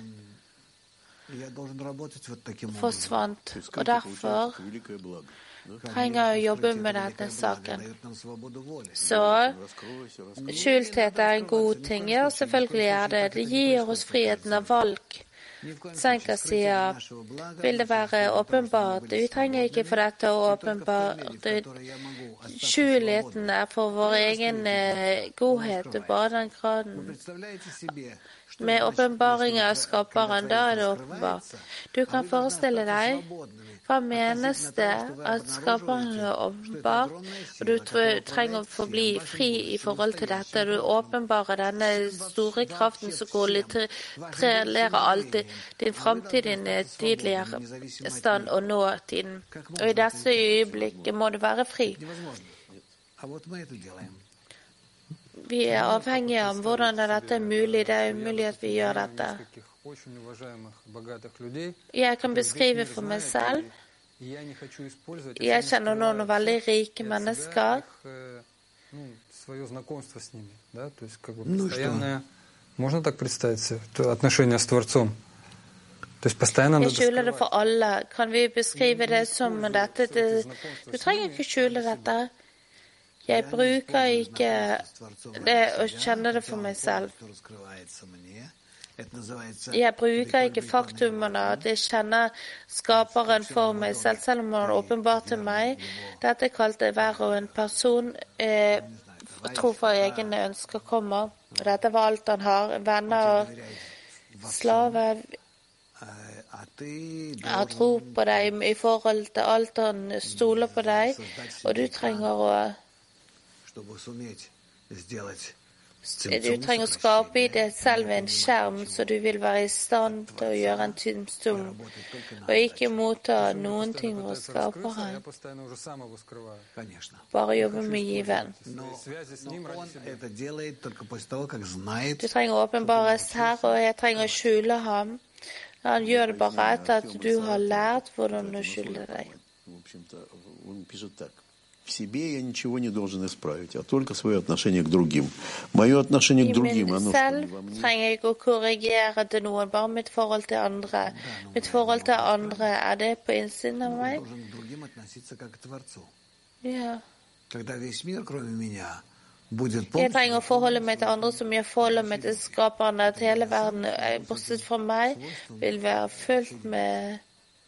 forsvant, og derfor trenger jeg å jobbe med denne saken. Så skjulthet er en god ting. Ja, selvfølgelig er det. Det gir oss friheten av valg. Senka sier, vil det være åpenbart? Vi trenger ikke for dette å åpenbart. Skjulheten er for vår egen godhet, bare den graden. Med åpenbaring av skaperen, da er det åpenbart. Du kan forestille deg, hva menes det at skaperen er åpenbar, og du trenger å forbli fri i forhold til dette. Du åpenbarer denne store kraften som kontrollerer alltid din fremtid, din tidligere stand og nåtiden. Og i disse øyeblikket må du være fri. Vi er avhengige av hvordan dette er mulig. Det er umulig at vi gjør dette. Jeg kan beskrive for meg selv. Jeg kjenner noen veldig rike mennesker. Можно так представить себе отношения с Творцом? То есть постоянно Jeg skjuler det for alle. Kan vi beskrive det som dette? Du trenger ikke skjule dette. Jeg bruker ikke det å kjenne det for meg selv. Jeg bruker ikke faktumene at jeg kjenner skaperen for meg selv, selv om han åpenbart til meg. Dette kalte hver og en person tro for egne ønsker kommer. Dette var alt han har. Venner, slaver. Jeg tror på deg i forhold til alt han stoler på deg, og du trenger å skape i deg selv en skjerm, så du vil være i stand til å gjøre en tynstum, og ikke motta noen ting hos skaperen. Bare jobbe med given. Du trenger å åpenbares her, og jeg trenger å skjule ham. Han gjør det bare etter at du har lært hvordan å skjule deg. В себе я ничего не должен исправить, а только свое отношение к другим. Мое отношение к другим, оно selv trenger jeg å korrigere til noen, bare mitt forhold til andre. Mitt forhold til andre, er det på innsiden av meg? Ja. Jeg trenger å forholde meg til andre som jeg forholder meg til skaperen, at hele verden, bortsett fra meg, vil være fullt med.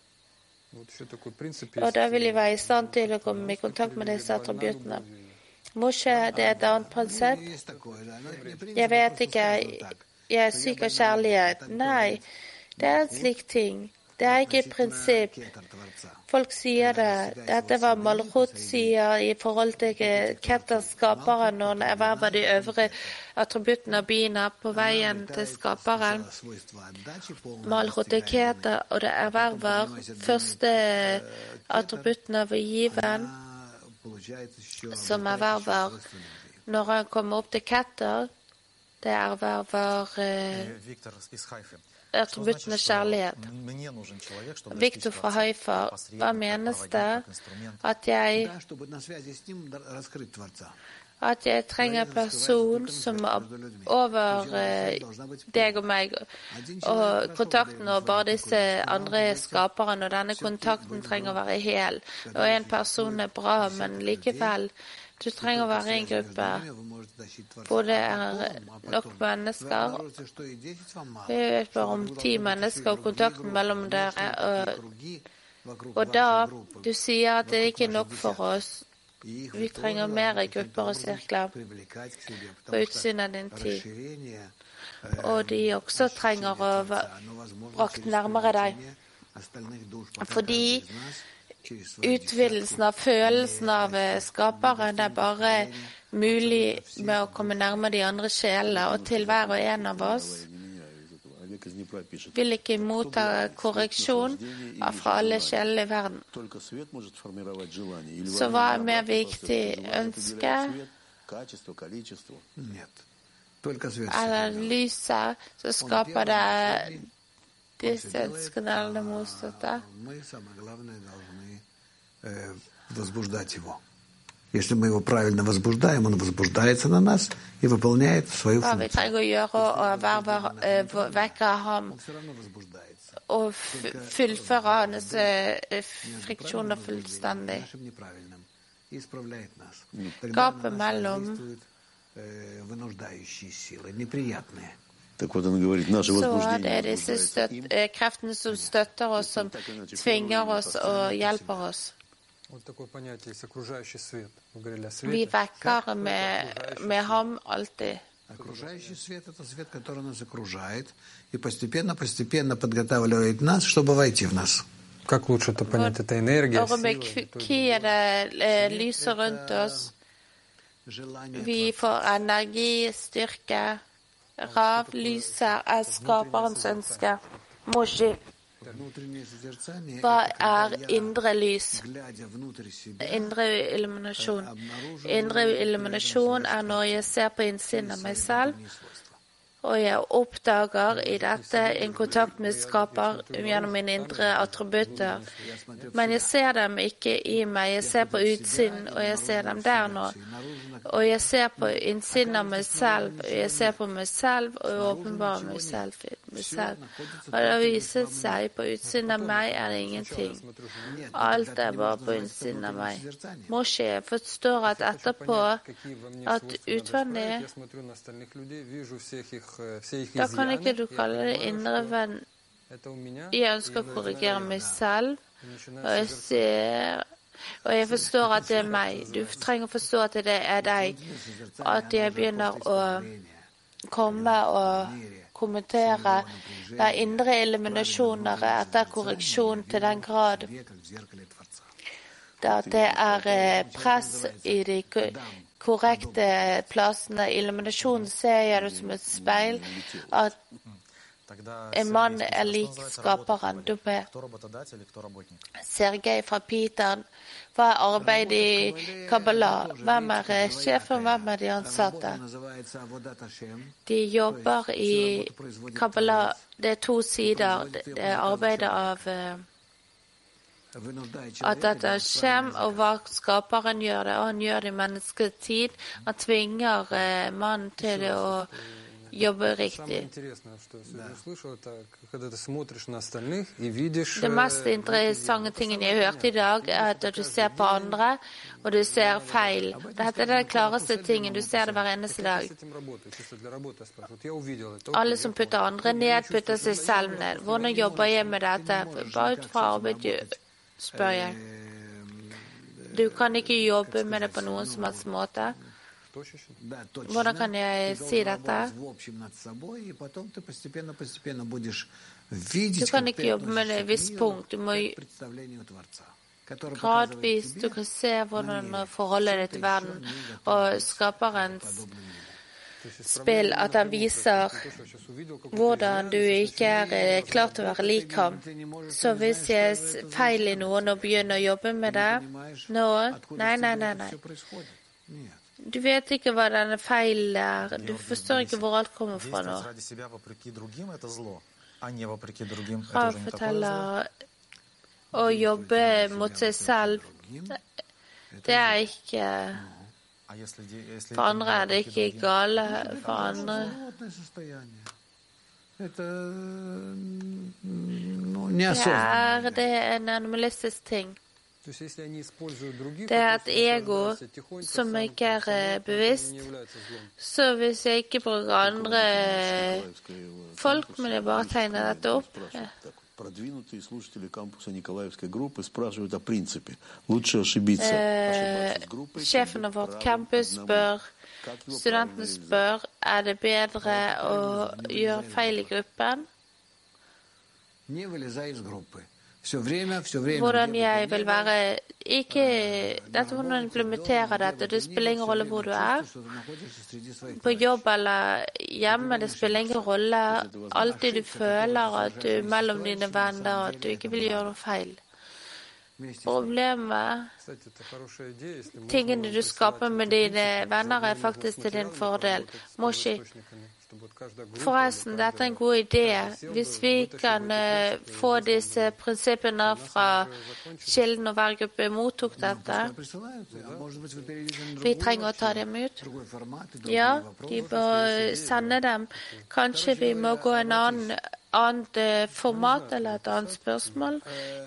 Og da vil jeg være i stand til å komme i kontakt med disse attributtene. Moshe, det er et annet prinsipp. Jeg vet ikke, jeg er syk av kjærlighet. Nei, det er en slik ting. Det er ikke et prinsipp. Folk sier det. Dette var Malchut sier i forhold til Keter skaperen når han erverver de øvre attributtene av bina på veien til skaperen. Malchut er Keter, og det erverver første attributtene av given, som erverver når han kommer opp til Keter. Det erverver attributtene kjærlighet. Victor fra Haifa, hva menes det? At jeg trenger en person som over deg og meg, og kontakten og bare disse andre skaperne, og denne kontakten trenger å være hel. Og en person er bra, men likevel, du trenger å være i en gruppe hvor det er nok mennesker. Vi vet bare om 10 mennesker og kontakten mellom dere. Og da du sier at det ikke er nok for oss. Vi trenger mer grupper og sirkler på utsiden av din tid. Og de også trenger å brakt nærmere deg. Fordi utvidelsen av følelsen av skaperen er bare mulig med å komme nærmere de andre sjelene, og til hver og en av oss vil ikke motta korreksjon fra alle sjelene i verden. Så hva er mer viktig? Ønske? Только свет eller всегда. lyset, så Он skaper первый, det последний. Он disse всё делает, kanalene а motstøtte. мы, самое главное, должны возбуждать его. Если мы его правильно возбуждаем, он возбуждается на нас и выполняет свою Hva vi функцию. trenger å gjøre, og vekke ham Он все равно возбуждается. og fullføre hans friksjoner fullstendig. Нашим неправильным. И исправляет нас. Gapet mellom Действуют вынуждающие силы, неприятные. Так вот он говорит, наше så возбуждение det disse возбуждается им. kreftene som støtter oss, som tvinger oss og hjelper oss. Вот такое понятие есть окружающий свет. Вы говорили о Vi свете. vekker med ham alltid. Окружающий свет – это свет, который нас окружает и постепенно подготавливает нас, чтобы войти в нас. Как лучше это понять? Это энергия, Og med сила? det lyset rundt oss, Желание vi får energi, styrke. Rav, lyset er skaperens ønske. Moshi. внутреннее созерцание – Hva это когда er я, indre lys? глядя внутрь себя, Indre illuminasjon. Indre illuminasjon er når jeg ser på innsiden av meg selv, og jeg oppdager i dette en kontakt med skaper gjennom mine indre attributter. Men jeg ser dem ikke i meg, jeg ser på utsiden, og jeg ser dem der nå. Og jeg ser på innsiden av meg selv, og jeg ser på meg selv, og jeg åpenbarer meg selv. Og det viser seg, på utsiden av meg er det ingenting. Alt er bare på innsiden av meg. Moshe, jeg forstår at etterpå, Какие во мне at свойства надо utvendig, исправить. Я смотрю на остальных людей, вижу все их da kan ikke du изъяны, kalle det и indre понимаю, venn. что это у меня. Jeg ønsker å korrigere meg selv, И начинаю og jeg созерцать. ser og jeg forstår at det er meg. Du trenger å forstå at det er deg. Og at jeg begynner å komme og kommentere. Det er indre eliminasjoner etter korreksjon til den grad at det er press i de korrekte plassene. Eliminasjonen ser jeg det som et speil, at Тогда en mann Сергей, er что lik называется skaperen. работой? Du ber Кто работодатель и кто работник? Sergej fra Peter. Hva er arbeid i Kabbalah? Hvem er sjefen, hvem er de ansatte? De jobber i Kabbalah. Det er to sider. Det er arbeidet av at dette er Shem, og hva skaperen gjør det. Og han gjør det i menneskets tid. Han tvinger mannen til å jobbe Самое riktig. интересное, что я сегодня услышал, это когда ты смотришь на остальных и видишь... Det mest interessante tingen jeg hørte i dag, er at du ser på andre, og du ser feil. Dette er den klareste tingen. Du ser det hver eneste dag. С этим работаю, чисто для работы я спрашиваю. Вот я увидел это. Alle som putter andre ned, putter seg selv ned. Hvordan jobber jeg med dette? Bare ut fra arbeid, spør jeg. Du kan ikke jobbe med det på noen som helst måte. Hvordan kan jeg si dette? Du kan ikke jobbe med det i et visst punkt. Du må gradvis, du kan se hvordan forholdet ditt til verden og skaperens spill, at han viser hvordan du ikke er klar til å være lik ham. Så hvis jeg feil i noe og begynner å jobbe med det nå, nei. Du vet ikke hva denne feilen er. Du forstår ikke hvor alt kommer fra nå. Ради себя вопреки другим – это зло, а не вопреки другим – это Han уже не такое зло. forteller å jobbe mot seg selv. Det er ikke А если For andre er det ikke gale. For andre det er en animalistisk ting. То есть, если они используют других, Det er et то ego есть тихонько som сам ikke er bevisst. не является злом. Så hvis jeg ikke bruker andre folk, men jeg bare tegner dette opp Продвинутые слушатели кампуса Николаевской группы спрашивают о принципе. Лучше ошибиться. Ошибаться с группой, Sjefen av vårt campus spør, studentene spør, er det bedre å gjøre feil i gruppen? Hvordan jeg vil være ikke dette hvordan du implementerer dette. Det spiller ingen rolle hvor du er. På jobb eller hjemme, det spiller ingen rolle. Alltid du føler at du er mellom dine venner, at du ikke vil gjøre noe feil. Problemet, Кстати, это хорошая идея, если можно tingene du skaper med dine venner, er faktisk til din fordel. Moshi, источниками, чтобы вот каждая группа, forresten, dette er en god idé. Hvis vi kan få disse prinsippene fra kilden, og hver gruppe mottok dette, vi trenger å ta dem ut. Ja, de bør sende dem. Kanskje vi må gå en annet format eller et annet spørsmål.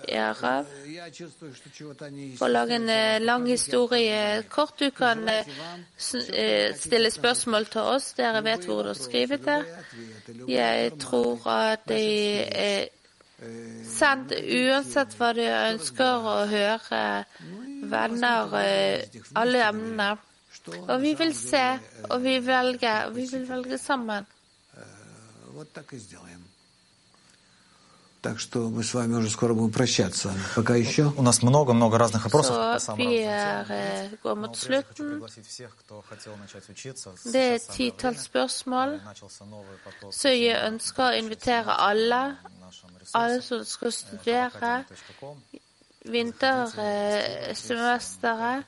For å lage en lang historie kort, du kan stille spørsmål til oss. Dere vet hvor du skriver det. Jeg tror at det er sendt uansett hva du ønsker å høre, venner, alle emnene. Og vi vil se, og vi vil velge sammen. Так что мы с вами уже скоро будем прощаться. Пока еще. У нас много-много разных вопросов. Så vi går mot slutten. Det er 10-talls spørsmål. Så jeg ønsker å invitere alle som skal studere vintersemesteret.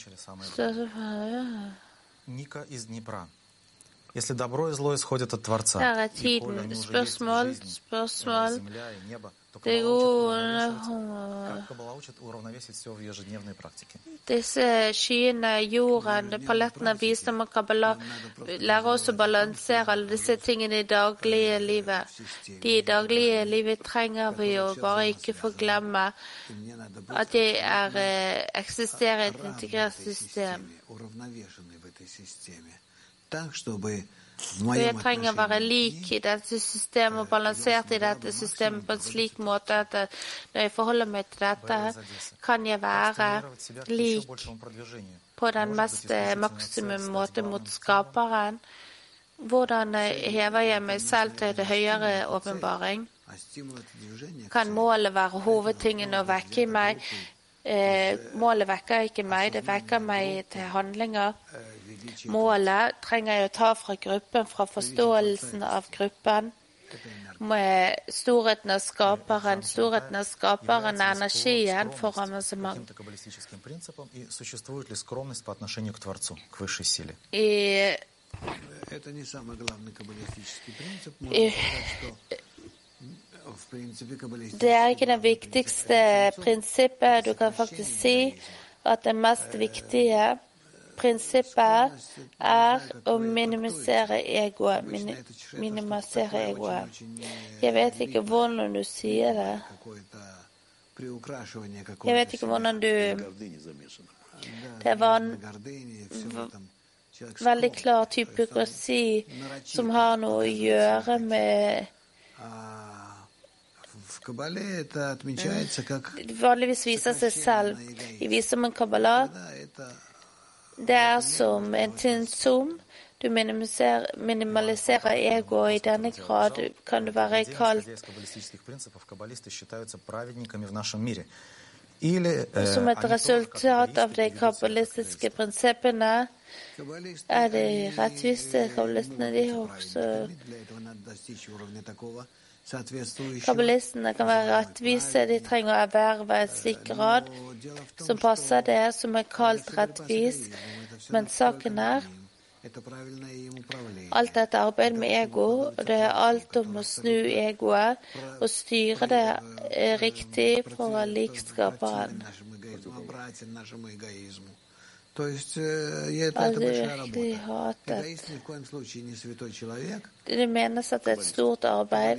Ника из Днепра. Если добро и зло исходят от Творца, Der er tiden. Spørsmål. Det er jo как Каббала учит уравновесить все в ежедневной практике. disse skyene, jorden, paletten av visdom og kabbala lærer oss å balansere alle disse tingene i daglige livet. De daglige livet trenger vi jo bare ikke få glemme at de eksisterer i et integrert system. Og jeg trenger å være lik i dette systemet og balansert i dette systemet på en slik måte at når jeg forholder meg til dette, kan jeg være lik på den mest maksimum måte mot skaperen. Hvordan hever jeg meg selv til det høyere åpenbaring? Kan målet være hovedtingen å vekke i meg? Målet vekker ikke meg, det vekker meg til handlinger. Målet trenger jeg å ta fra gruppen, fra forståelsen av gruppen, med storheten av skaperen. Storheten av skaperen er energien for avansement. Det er ikke det viktigste prinsippet. Du kan faktisk si at det mest viktige prinsippet er å minimisere egoet. Jeg vet ikke hvordan du sier det. Jeg vet ikke hvordan du... Det var en veldig klar typokrasi som har noe å gjøre med... Vanligvis viser seg selv i visdommen Kabbalah. Det er som en tynn zoom. Du minimaliserer ego, og i denne grad kan du være kalt som et resultat av de kabbalistiske prinsippene. Er de rettvise kabbalistene? De har også kabbalistene kan være rettvise. De trenger å erverve et slik grad som passer det, som er kalt rettvis. Men saken er alt dette arbeid med ego, og det er alt om å snu egoet og styre det riktig for å like skaperen. Altså virkelig hatet. Det menes at det er et stort arbeid.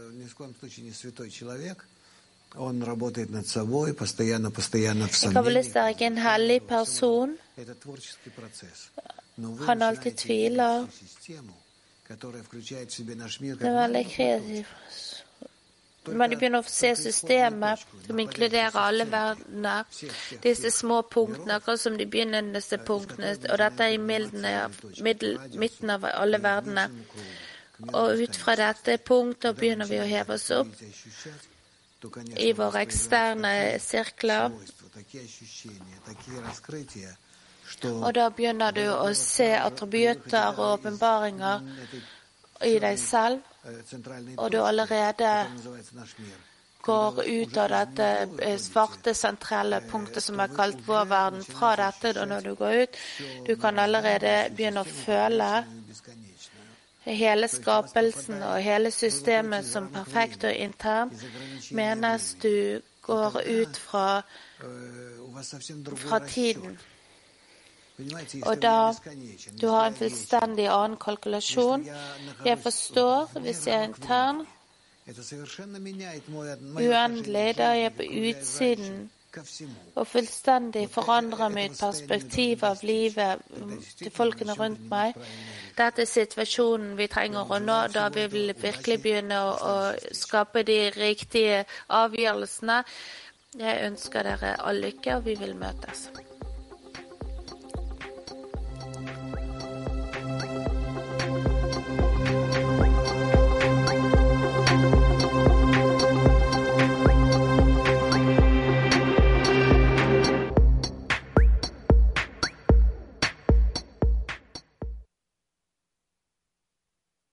En kabbalist er ikke en hellig person. Han alltid tviler. Det er veldig kreativt. Men de begynner å se systemet som inkluderer alle verdener. Disse små punktene, akkurat som de begynnende punktene, og dette er i midten av alle verdener. Og ut fra dette punktet begynner vi å heve oss opp i våre eksterne sirkler. Og da begynner du å se attributter og åpenbaringer i deg selv, og du allerede går ut av dette svarte sentrale punktet som er kalt vår verden, fra dette, og når du går ut, du kan allerede begynne å føle hele skapelsen og hele systemet som perfekt og internt, mens du går ut fra tiden. Og da du har en fullstendig annen kalkulasjon. Jeg forstår, hvis jeg er intern, uendelig, da er jeg på utsiden og fullstendig forandrer mitt perspektiv av livet til folkene rundt meg. Dette er situasjonen vi trenger å nå, da vi vil virkelig begynne å skape de riktige avgjørelsene. Jeg ønsker dere all lykke, og vi vil møtes.